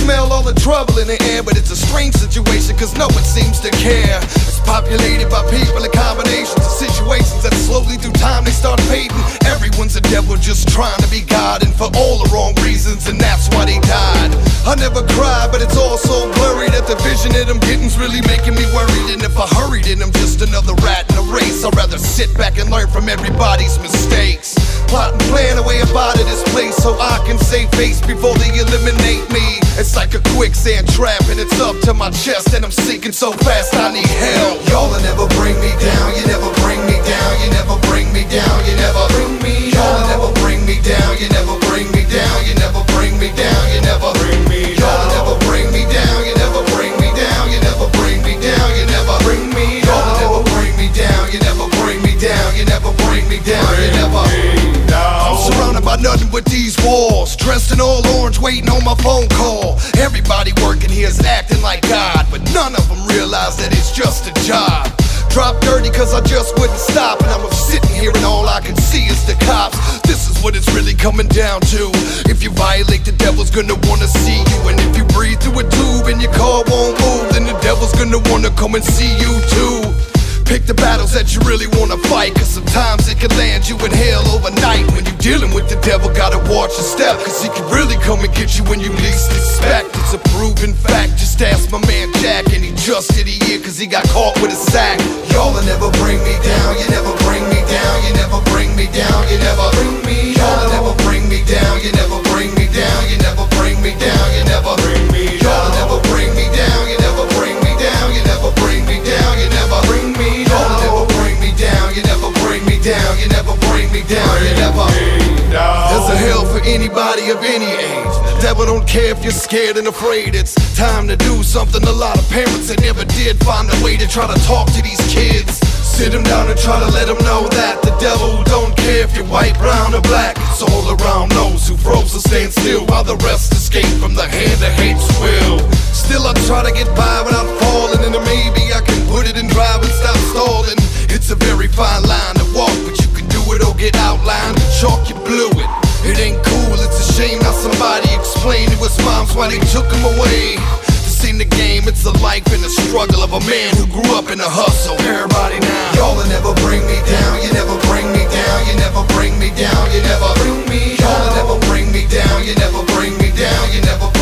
smell all the trouble in the air, but it's a strange situation cause no one seems to care. It's populated by people in combinations of situations that slowly through time they start fading. Everyone's a devil just trying to be God, and for all the wrong reasons, and that's why they died. I never cry, but it's all so blurry that the vision that I'm getting's really making me worried. And if I hurry, then I'm just another rat in a race. I'd rather sit back and learn from everybody's mistakes. Plot and plan a way up out of this place so I can save face before they eliminate me. It's like a quicksand trap and it's up to my chest and I'm sinking so fast I need help. Y'all will never bring me down, you never bring me down, you never bring me down, you never bring me down. Y'all will never bring me down, you never bring me down, you never bring me down, you never bring me down. Y'all will never bring me down, you never bring me down, you never bring me down, you never bring me down. Y'all will never bring me down, you never bring me down, you never bring me down, you never. I'm surrounded by nothing but these walls, dressed in all orange, waiting on my phone call. Everybody working here is acting like God, but none of them realize that it's just a job. Drop dirty cause I just wouldn't stop, and I'm sitting here and all I can see is the cops. This is what it's really coming down to. If you violate, the devil's gonna wanna see you, and if you breathe through a tube and your car won't move, then the devil's gonna wanna come and see you too. Pick the battles that you really wanna fight, cause sometimes it can land you in hell overnight. When you dealing with the devil, gotta watch your step, cause he can really come and get you when you least expect. It's a proven fact, just ask my man Jack, and he just hit a year cause he got caught with a sack. Y'all will never bring me down, you never bring me down, you never bring me down, you never bring me down. Y'all will never bring me down, you never bring me down, you never bring me down, you never bring me down. Y'all will never bring me down, you never bring me down, you never bring me down, you never bring me down. Y'all never bring me down, you never bring me down, you never bring me down, you never. There's a hell for anybody of any age. The devil don't care if you're scared and afraid. It's time to do something. A lot of parents that never did find a way to try to talk to these kids. Sit them down and try to let them know that the devil don't care if you're white, brown, or black. It's all around those who froze or stand still while the rest escape from the hand of hate's will. Still I try to get by without falling, and maybe I can put it in drive and stop stalling. It's a very fine line to walk, but you can do it or get outlined. Chalk, you blew it. It ain't cool, it's a shame how somebody explained it was moms why they took him away. This ain't the game, it's the life and the struggle of a man who grew up in the hustle. Everybody now. Y'all will never bring me down, you never bring me down, you never bring me down, you never bring me down. Y'all will never bring me down, you never bring me down, you never